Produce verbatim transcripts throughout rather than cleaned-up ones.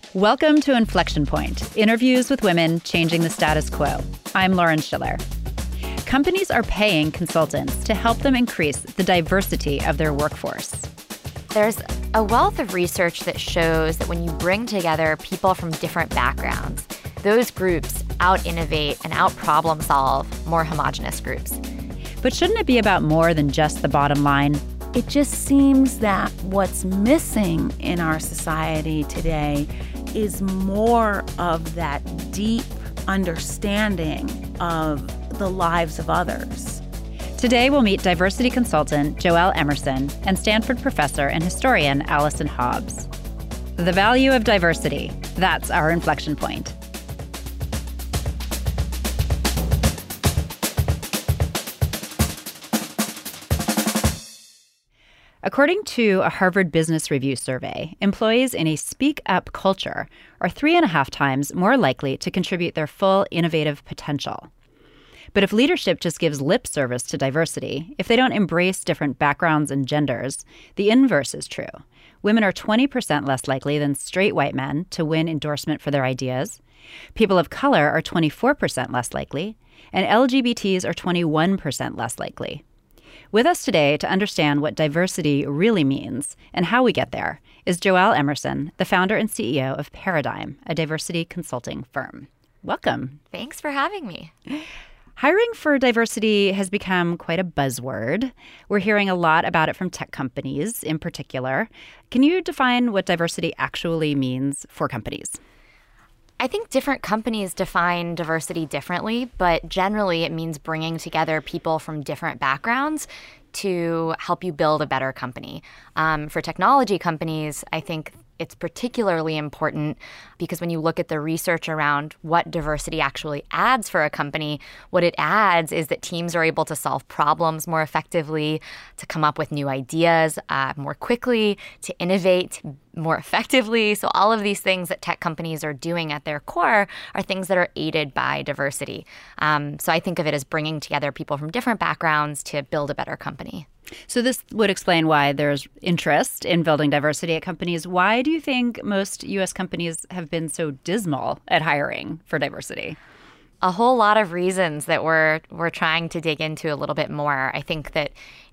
Welcome to Inflection Point, interviews with women changing the status quo. I'm Lauren Schiller. Companies are paying consultants to help them increase the diversity of their workforce. There's a wealth of research that shows that when you bring together people from different backgrounds, those groups out-innovate and out-problem solve more homogenous groups. But shouldn't it be about more than just the bottom line? It just seems that what's missing in our society today is more of that deep understanding of the lives of others. Today, we'll meet diversity consultant Joelle Emerson and Stanford professor and historian Allison Hobbs. The value of diversity, that's our inflection point. According to a Harvard Business Review survey, employees in a speak-up culture are three and a half times more likely to contribute their full innovative potential. But if leadership just gives lip service to diversity, if they don't embrace different backgrounds and genders, the inverse is true. Women are twenty percent less likely than straight white men to win endorsement for their ideas. People of color are twenty-four percent less likely, and L G B Ts are twenty-one percent less likely. With us today to understand what diversity really means and how we get there is Joelle Emerson, the founder and C E O of Paradigm, a diversity consulting firm. Welcome. Thanks for having me. Hiring for diversity has become quite a buzzword. We're hearing a lot about it from tech companies in particular. Can you define what diversity actually means for companies? I think different companies define diversity differently, but generally it means bringing together people from different backgrounds to help you build a better company. Um, for technology companies, I think it's particularly important because when you look at the research around what diversity actually adds for a company, what it adds is that teams are able to solve problems more effectively, to come up with new ideas uh, more quickly, to innovate more effectively. So all of these things that tech companies are doing at their core are things that are aided by diversity. Um, so I think of it as bringing together people from different backgrounds to build a better company. So this would explain why there's interest in building diversity at companies. Why do you think most U S companies have been so dismal at hiring for diversity? A whole lot of reasons that we're we're trying to dig into a little bit more. I think that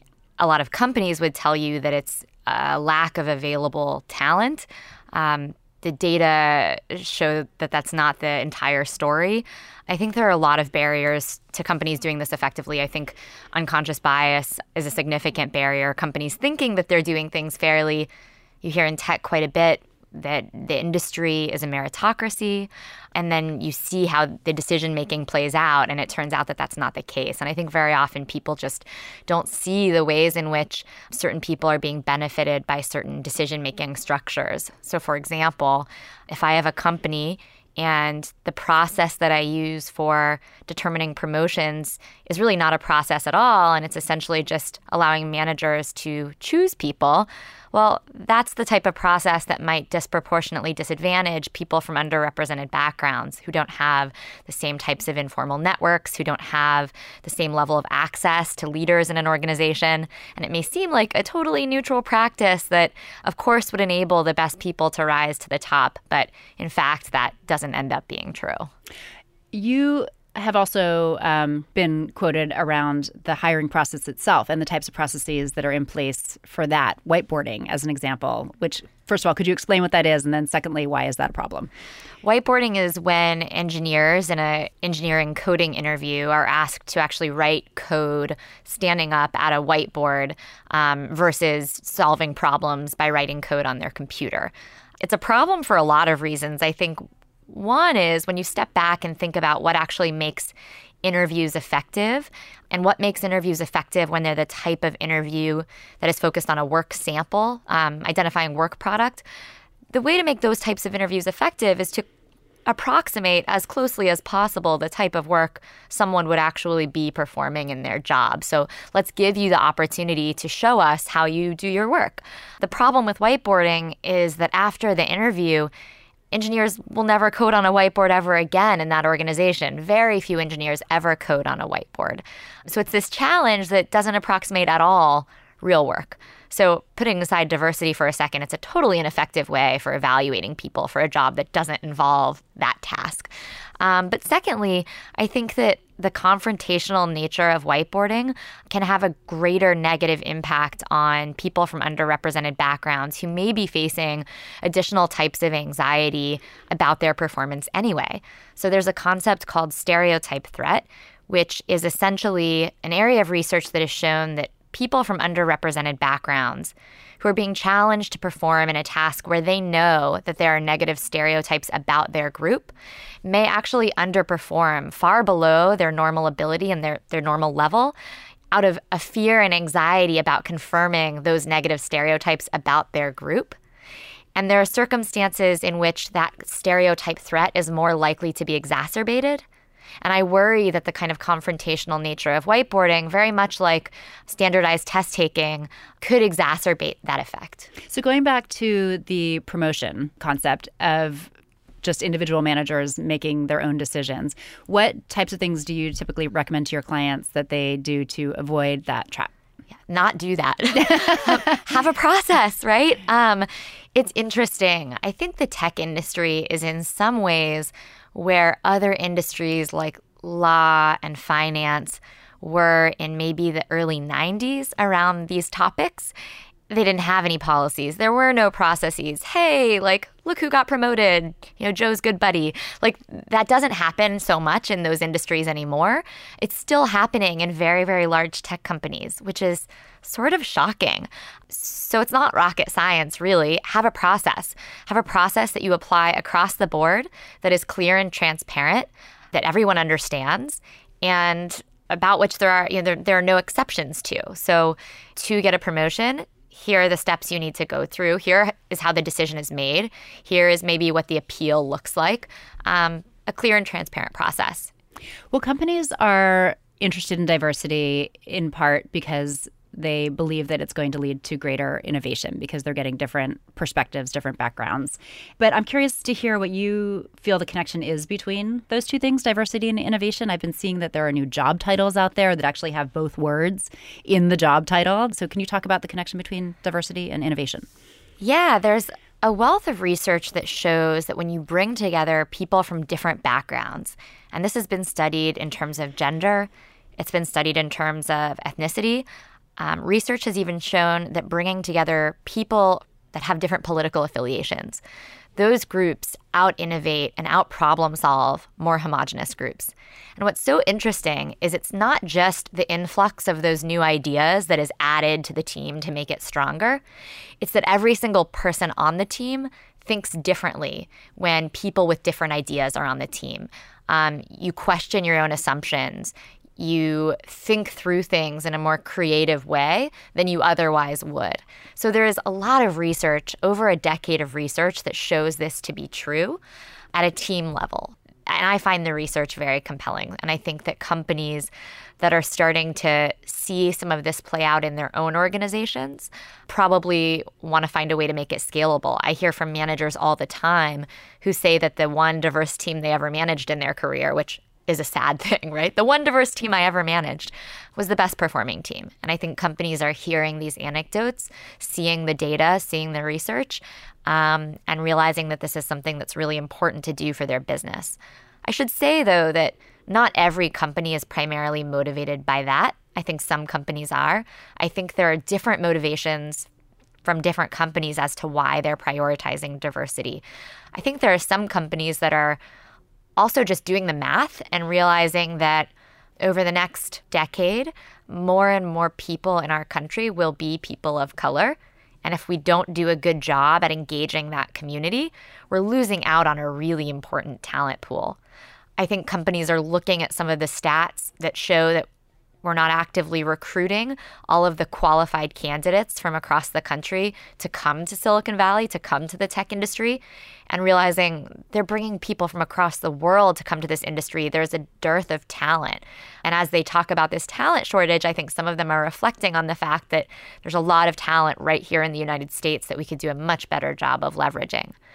a lot of companies would tell you that it's a lack of available talent. Um, the data show that that's not the entire story. I think there are a lot of barriers to companies doing this effectively. I think unconscious bias is a significant barrier. Companies thinking that they're doing things fairly. You hear in tech quite a bit that the industry is a meritocracy, and then you see how the decision-making plays out, and it turns out that that's not the case. And I think very often people just don't see the ways in which certain people are being benefited by certain decision-making structures. So for example, if I have a company and the process that I use for determining promotions is really not a process at all, and it's essentially just allowing managers to choose people, well, that's the type of process that might disproportionately disadvantage people from underrepresented backgrounds who don't have the same types of informal networks, who don't have the same level of access to leaders in an organization. And it may seem like a totally neutral practice that, of course, would enable the best people to rise to the top. But in fact, that doesn't end up being true. You have also um, been quoted around the hiring process itself and the types of processes that are in place for that, whiteboarding as an example, which, first of all, could you explain what that is? And then secondly, why is that a problem? Whiteboarding is when engineers in an engineering coding interview are asked to actually write code standing up at a whiteboard um, versus solving problems by writing code on their computer. It's a problem for a lot of reasons. I think one is when you step back and think about what actually makes interviews effective and what makes interviews effective when they're the type of interview that is focused on a work sample, um, identifying work product. The way to make those types of interviews effective is to approximate as closely as possible the type of work someone would actually be performing in their job. So let's give you the opportunity to show us how you do your work. The problem with whiteboarding is that after the interview, engineers will never code on a whiteboard ever again in that organization. Very few engineers ever code on a whiteboard. So it's this challenge that doesn't approximate at all real work. So putting aside diversity for a second, it's a totally ineffective way for evaluating people for a job that doesn't involve that task. Um, but secondly, I think that the confrontational nature of whiteboarding can have a greater negative impact on people from underrepresented backgrounds who may be facing additional types of anxiety about their performance anyway. So there's a concept called stereotype threat, which is essentially an area of research that has shown that people from underrepresented backgrounds who are being challenged to perform in a task where they know that there are negative stereotypes about their group may actually underperform far below their normal ability and their, their normal level out of a fear and anxiety about confirming those negative stereotypes about their group. And there are circumstances in which that stereotype threat is more likely to be exacerbated. And I worry that the kind of confrontational nature of whiteboarding, very much like standardized test taking, could exacerbate that effect. So going back to the promotion concept of just individual managers making their own decisions, what types of things do you typically recommend to your clients that they do to avoid that trap? Yeah, not do that. Have a process, right? Um, it's interesting. I think the tech industry is in some ways where other industries like law and finance were in maybe the early nineties around these topics. They didn't have any policies. There were no processes. Hey, like, look who got promoted. You know, Joe's good buddy. Like, that doesn't happen so much in those industries anymore. It's still happening in very, very large tech companies, which is sort of shocking. So it's not rocket science, really. Have a process. Have a process that you apply across the board that is clear and transparent, that everyone understands, and about which there are, you know, there, there are no exceptions to. So to get a promotion, here are the steps you need to go through. Here is how the decision is made. Here is maybe what the appeal looks like. Um, a clear and transparent process. Well, companies are interested in diversity in part because they believe that it's going to lead to greater innovation because they're getting different perspectives, different backgrounds. But I'm curious to hear what you feel the connection is between those two things, diversity and innovation. I've been seeing that there are new job titles out there that actually have both words in the job title. So can you talk about the connection between diversity and innovation? Yeah, there's a wealth of research that shows that when you bring together people from different backgrounds, and this has been studied in terms of gender, it's been studied in terms of ethnicity. Um, research has even shown that bringing together people that have different political affiliations, those groups out-innovate and out-problem solve more homogenous groups. And what's so interesting is it's not just the influx of those new ideas that is added to the team to make it stronger. It's that every single person on the team thinks differently when people with different ideas are on the team. Um, you question your own assumptions. You think through things in a more creative way than you otherwise would. So there is a lot of research, over a decade of research, that shows this to be true at a team level. And I find the research very compelling. And I think that companies that are starting to see some of this play out in their own organizations probably want to find a way to make it scalable. I hear from managers all the time who say that the one diverse team they ever managed in their career, which is a sad thing, right? The one diverse team I ever managed was the best performing team. And I think companies are hearing these anecdotes, seeing the data, seeing the research, um, and realizing that this is something that's really important to do for their business. I should say, though, that not every company is primarily motivated by that. I think some companies are. I think there are different motivations from different companies as to why they're prioritizing diversity. I think there are some companies that are also just doing the math and realizing that over the next decade, more and more people in our country will be people of color. And if we don't do a good job at engaging that community, we're losing out on a really important talent pool. I think companies are looking at some of the stats that show that we're not actively recruiting all of the qualified candidates from across the country to come to Silicon Valley, to come to the tech industry, and realizing they're bringing people from across the world to come to this industry. There's a dearth of talent. And as they talk about this talent shortage, I think some of them are reflecting on the fact that there's a lot of talent right here in the United States that we could do a much better job of leveraging.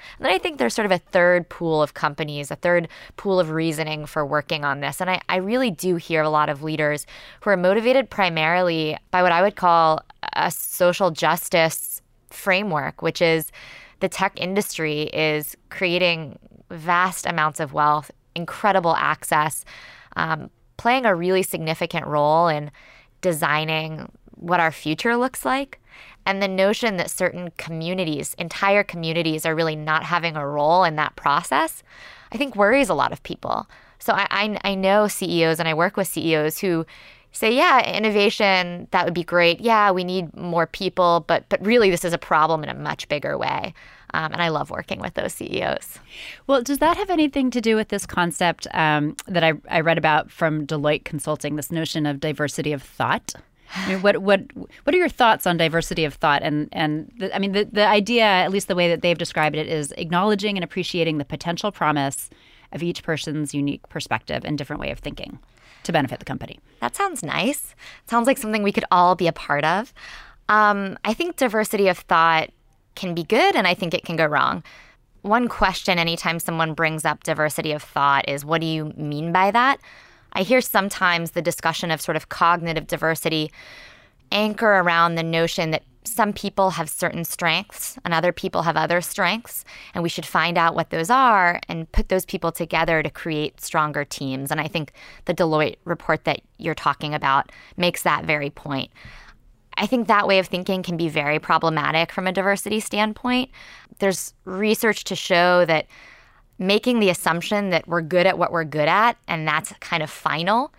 And then I think there's sort of a third pool of companies, a third pool of reasoning for working on this. And I, I really do hear a lot of leaders who are motivated primarily by what I would call a social justice framework, which is the tech industry is creating vast amounts of wealth, incredible access, um, playing a really significant role in designing what our future looks like. And the notion that certain communities, entire communities, are really not having a role in that process, I think worries a lot of people. So I, I, I know C E Os and I work with C E Os who say, yeah, innovation, that would be great. Yeah, we need more people, but but really this is a problem in a much bigger way. Um, and I love working with those C E Os. Well, does that have anything to do with this concept um, that I, I read about from Deloitte Consulting, this notion of diversity of thought? I mean, what what what are your thoughts on diversity of thought? And and the, I mean, the, the idea, at least the way that they've described it, is acknowledging and appreciating the potential promise of each person's unique perspective and different way of thinking to benefit the company. That sounds nice. Sounds like something we could all be a part of. Um, I think diversity of thought can be good, and I think it can go wrong. One question anytime someone brings up diversity of thought is, what do you mean by that? I hear sometimes the discussion of sort of cognitive diversity anchor around the notion that some people have certain strengths and other people have other strengths, and we should find out what those are and put those people together to create stronger teams. And I think the Deloitte report that you're talking about makes that very point. I think that way of thinking can be very problematic from a diversity standpoint. There's research to show that making the assumption that we're good at what we're good at, and that's kind of final,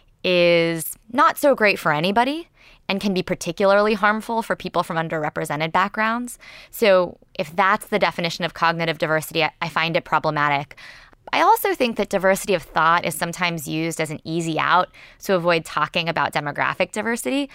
is not so great for anybody and can be particularly harmful for people from underrepresented backgrounds. So if that's the definition of cognitive diversity, I, I find it problematic. I also think that diversity of thought is sometimes used as an easy out to avoid talking about demographic diversity.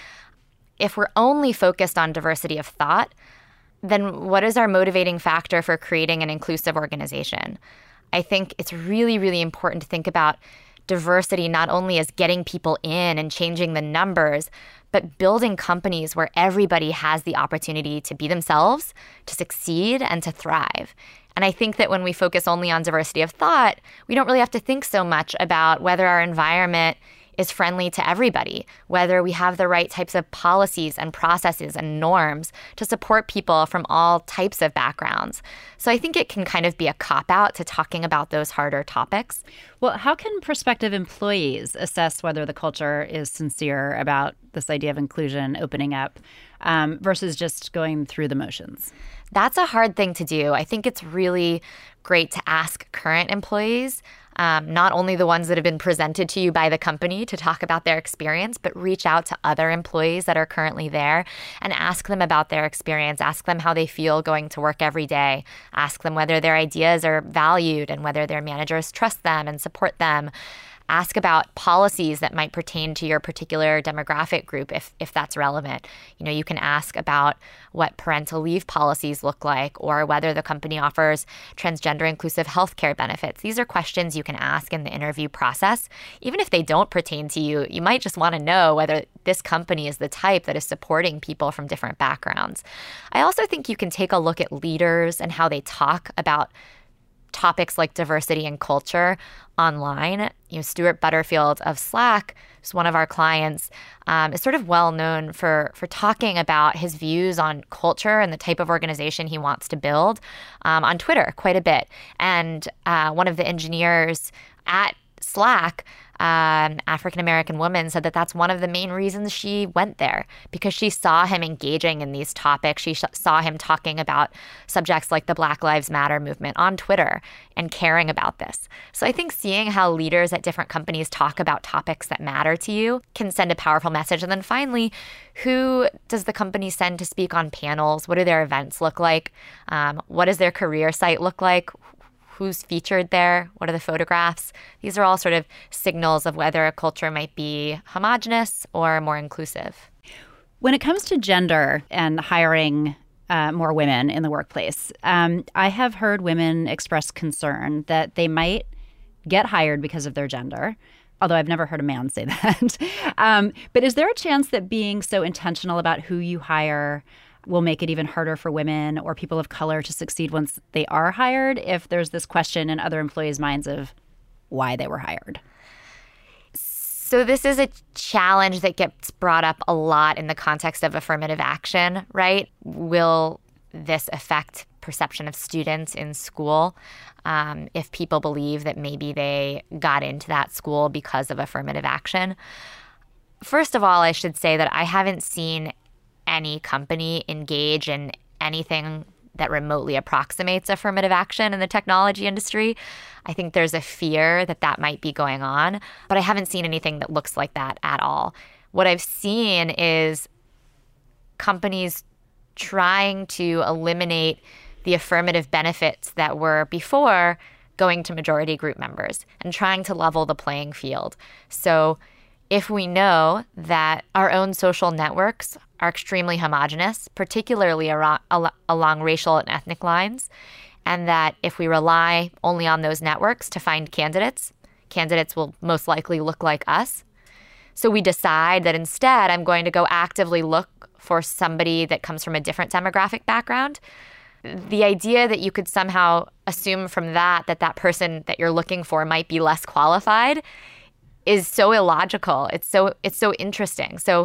If we're only focused on diversity of thought, then what is our motivating factor for creating an inclusive organization? I think it's really, really important to think about diversity not only as getting people in and changing the numbers, but building companies where everybody has the opportunity to be themselves, to succeed, and to thrive. And I think that when we focus only on diversity of thought, we don't really have to think so much about whether our environment is friendly to everybody, whether we have the right types of policies and processes and norms to support people from all types of backgrounds. So I think it can kind of be a cop-out to talking about those harder topics. Well, how can prospective employees assess whether the culture is sincere about this idea of inclusion, opening up, um, versus just going through the motions? That's a hard thing to do. I think it's really great to ask current employees, Um, not only the ones that have been presented to you by the company to talk about their experience, but reach out to other employees that are currently there and ask them about their experience. Ask them how they feel going to work every day. Ask them whether their ideas are valued and whether their managers trust them and support them. Ask about policies that might pertain to your particular demographic group if, if that's relevant. You know, you can ask about what parental leave policies look like or whether the company offers transgender inclusive healthcare benefits. These are questions you can ask in the interview process. Even if they don't pertain to you, you might just want to know whether this company is the type that is supporting people from different backgrounds. I also think you can take a look at leaders and how they talk about topics like diversity and culture online. You know, Stuart Butterfield of Slack, who's one of our clients, um, is sort of well known for for talking about his views on culture and the type of organization he wants to build um, on Twitter quite a bit. And uh, one of the engineers at Slack, um, African-American woman, said that that's one of the main reasons she went there, because she saw him engaging in these topics. She sh- saw him talking about subjects like the Black Lives Matter movement on Twitter and caring about this. So I think seeing how leaders at different companies talk about topics that matter to you can send a powerful message. And then finally, who does the company send to speak on panels? What do their events look like? Um, what does their career site look like? Who's featured there? What are the photographs? These are all sort of signals of whether a culture might be homogenous or more inclusive. When it comes to gender and hiring uh, more women in the workplace, um, I have heard women express concern that they might get hired because of their gender, although I've never heard a man say that. um, but is there a chance that being so intentional about who you hire will make it even harder for women or people of color to succeed once they are hired if there's this question in other employees' minds of why they were hired? So this is a challenge that gets brought up a lot in the context of affirmative action, right? Will this affect perception of students in school um, if people believe that maybe they got into that school because of affirmative action? First of all, I should say that I haven't seen any company engage in anything that remotely approximates affirmative action in the technology industry. I think there's a fear that that might be going on, but I haven't seen anything that looks like that at all. What I've seen is companies trying to eliminate the affirmative benefits that were before going to majority group members and trying to level the playing field. So if we know that our own social networks are extremely homogenous, particularly around, al- along racial and ethnic lines, and that if we rely only on those networks to find candidates, candidates will most likely look like us. So we decide that instead I'm going to go actively look for somebody that comes from a different demographic background. The idea that you could somehow assume from that that that person that you're looking for might be less qualified is so illogical. It's so it's so interesting. So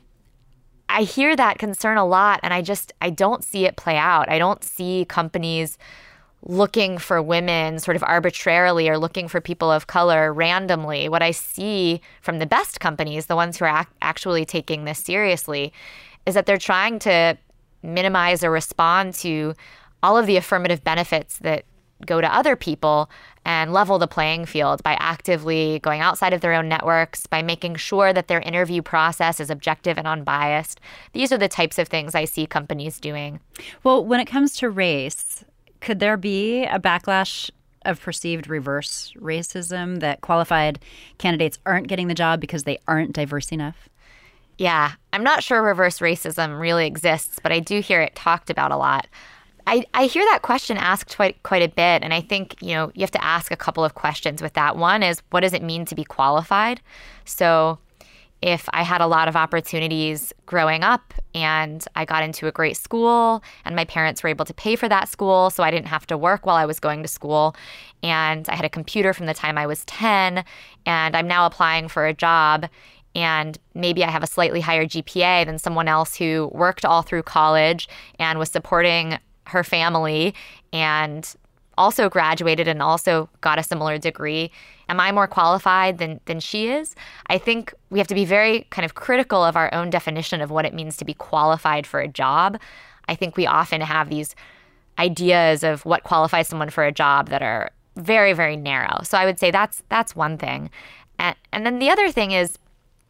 I hear that concern a lot, and I just I don't see it play out. I don't see companies looking for women sort of arbitrarily or looking for people of color randomly. What I see from the best companies, the ones who are ac- actually taking this seriously, is that they're trying to minimize or respond to all of the affirmative benefits that go to other people and level the playing field by actively going outside of their own networks, by making sure that their interview process is objective and unbiased. These are the types of things I see companies doing. Well, when it comes to race, could there be a backlash of perceived reverse racism that qualified candidates aren't getting the job because they aren't diverse enough? Yeah, I'm not sure reverse racism really exists, but I do hear it talked about a lot. I, I hear that question asked quite quite a bit, and I think, you know, you have to ask a couple of questions with that. One is, what does it mean to be qualified? So if I had a lot of opportunities growing up and I got into a great school and my parents were able to pay for that school so I didn't have to work while I was going to school, and I had a computer from the time I was ten, and I'm now applying for a job, and maybe I have a slightly higher G P A than someone else who worked all through college and was supporting her family and also graduated and also got a similar degree. Am I more qualified than than she is? I think we have to be very kind of critical of our own definition of what it means to be qualified for a job. I think we often have these ideas of what qualifies someone for a job that are very, very narrow. So I would say that's that's one thing. And, and then the other thing is,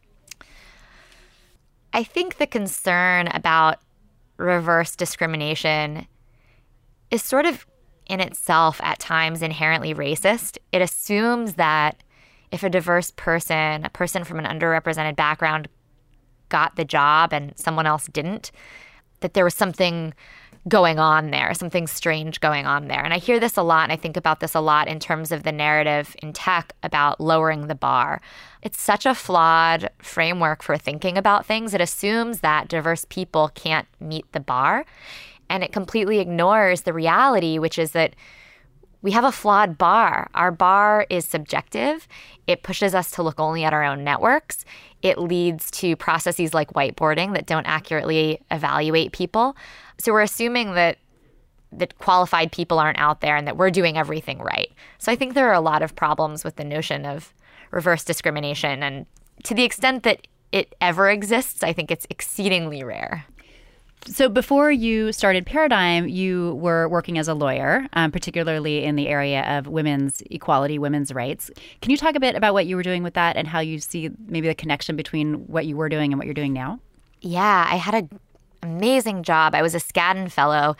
I think the concern about reverse discrimination is sort of in itself at times inherently racist. It assumes that if a diverse person, a person from an underrepresented background, got the job and someone else didn't, that there was something going on there, something strange going on there. And I hear this a lot, and I think about this a lot in terms of the narrative in tech about lowering the bar. It's such a flawed framework for thinking about things. It assumes that diverse people can't meet the bar, and it completely ignores the reality, which is that we have a flawed bar. Our bar is subjective. It pushes us to look only at our own networks. It leads to processes like whiteboarding that don't accurately evaluate people. So we're assuming that that qualified people aren't out there and that we're doing everything right. So I think there are a lot of problems with the notion of reverse discrimination. And to the extent that it ever exists, I think it's exceedingly rare. So before you started Paradigm, you were working as a lawyer, um, particularly in the area of women's equality, women's rights. Can you talk a bit about what you were doing with that and how you see maybe the connection between what you were doing and what you're doing now? Yeah, I had an amazing job. I was a Skadden Fellow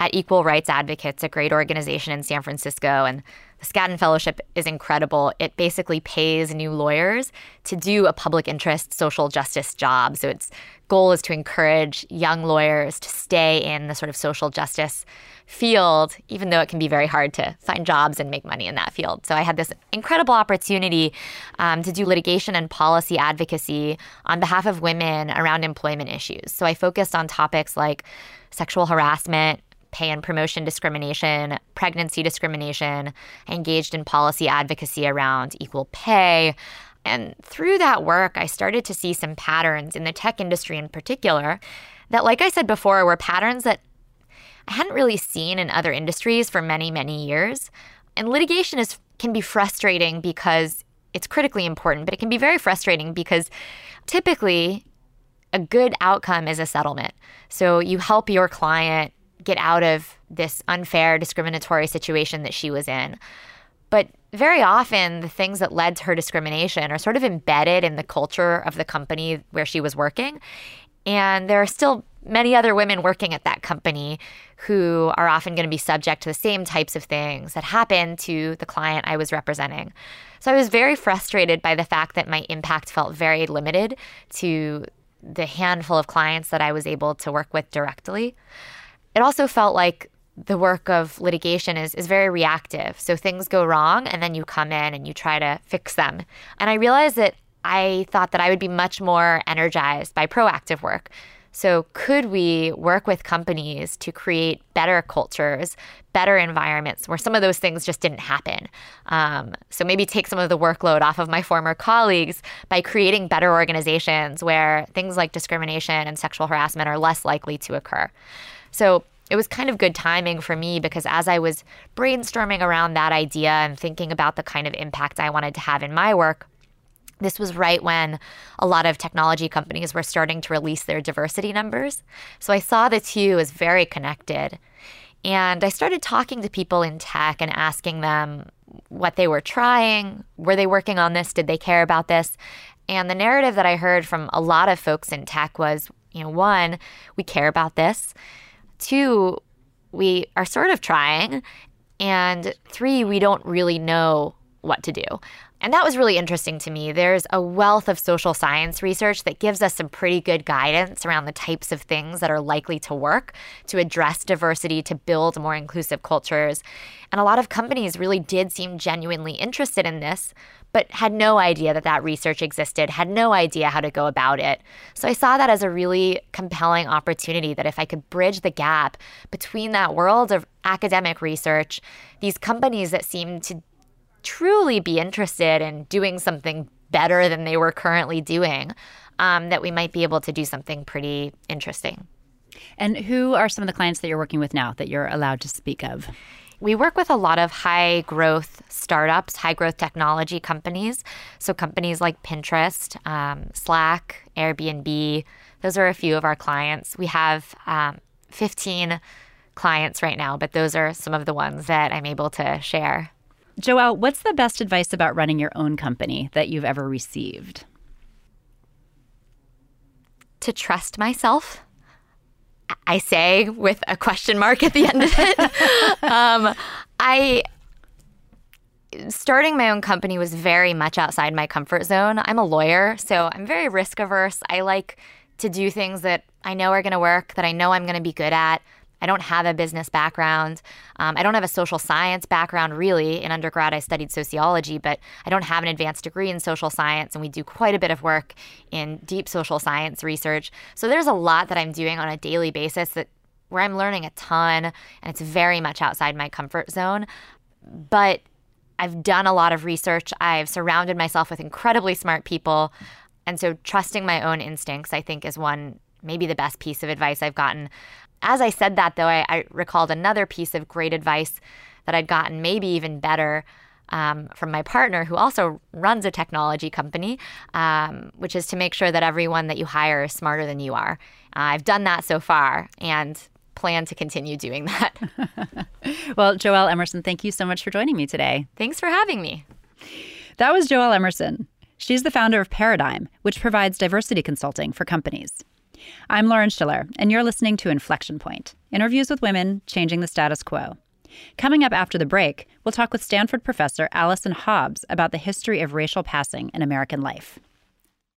at Equal Rights Advocates, a great organization in San Francisco. And the Skadden Fellowship is incredible. It basically pays new lawyers to do a public interest social justice job. So its goal is to encourage young lawyers to stay in the sort of social justice field, even though it can be very hard to find jobs and make money in that field. So I had this incredible opportunity um, to do litigation and policy advocacy on behalf of women around employment issues. So I focused on topics like sexual harassment, pay and promotion discrimination, pregnancy discrimination. I engaged in policy advocacy around equal pay. And through that work, I started to see some patterns in the tech industry in particular that, like I said before, were patterns that I hadn't really seen in other industries for many, many years. And litigation is can be frustrating because it's critically important, but it can be very frustrating because typically a good outcome is a settlement. So you help your client get out of this unfair, discriminatory situation that she was in. But very often, the things that led to her discrimination are sort of embedded in the culture of the company where she was working. And there are still many other women working at that company who are often going to be subject to the same types of things that happened to the client I was representing. So I was very frustrated by the fact that my impact felt very limited to the handful of clients that I was able to work with directly. It also felt like the work of litigation is, is very reactive. So things go wrong and then you come in and you try to fix them. And I realized that I thought that I would be much more energized by proactive work. So could we work with companies to create better cultures, better environments where some of those things just didn't happen? Um, so maybe take some of the workload off of my former colleagues by creating better organizations where things like discrimination and sexual harassment are less likely to occur. So it was kind of good timing for me because as I was brainstorming around that idea and thinking about the kind of impact I wanted to have in my work, this was right when a lot of technology companies were starting to release their diversity numbers. So I saw the two as very connected. And I started talking to people in tech and asking them what they were trying. Were they working on this? Did they care about this? And the narrative that I heard from a lot of folks in tech was, you know, one, we care about this. Two, we are sort of trying. And three, we don't really know what to do. And that was really interesting to me. There's a wealth of social science research that gives us some pretty good guidance around the types of things that are likely to work to address diversity, to build more inclusive cultures. And a lot of companies really did seem genuinely interested in this, but had no idea that that research existed, had no idea how to go about it. So I saw that as a really compelling opportunity that if I could bridge the gap between that world of academic research, these companies that seemed to truly be interested in doing something better than they were currently doing, um, that we might be able to do something pretty interesting. And who are some of the clients that you're working with now that you're allowed to speak of? We work with a lot of high growth startups, high growth technology companies. So companies like Pinterest, um, Slack, Airbnb, those are a few of our clients. We have um, fifteen clients right now, but those are some of the ones that I'm able to share. Joelle, what's the best advice about running your own company that you've ever received? To trust myself. I say with a question mark at the end of it. um, I starting my own company was very much outside my comfort zone. I'm a lawyer, so I'm very risk averse. I like to do things that I know are going to work, that I know I'm going to be good at. I don't have a business background. Um, I don't have a social science background, really. In undergrad, I studied sociology, but I don't have an advanced degree in social science, and we do quite a bit of work in deep social science research. So there's a lot that I'm doing on a daily basis that where I'm learning a ton, and it's very much outside my comfort zone. But I've done a lot of research. I've surrounded myself with incredibly smart people. And so trusting my own instincts, I think, is one, maybe the best piece of advice I've gotten. As I said that, though, I, I recalled another piece of great advice that I'd gotten, maybe even better, um, from my partner, who also runs a technology company, um, which is to make sure that everyone that you hire is smarter than you are. Uh, I've done that so far and plan to continue doing that. Well, Joelle Emerson, thank you so much for joining me today. Thanks for having me. That was Joelle Emerson. She's the founder of Paradigm, which provides diversity consulting for companies. I'm Lauren Schiller, and you're listening to Inflection Point, interviews with women changing the status quo. Coming up after the break, we'll talk with Stanford professor Allison Hobbs about the history of racial passing in American life.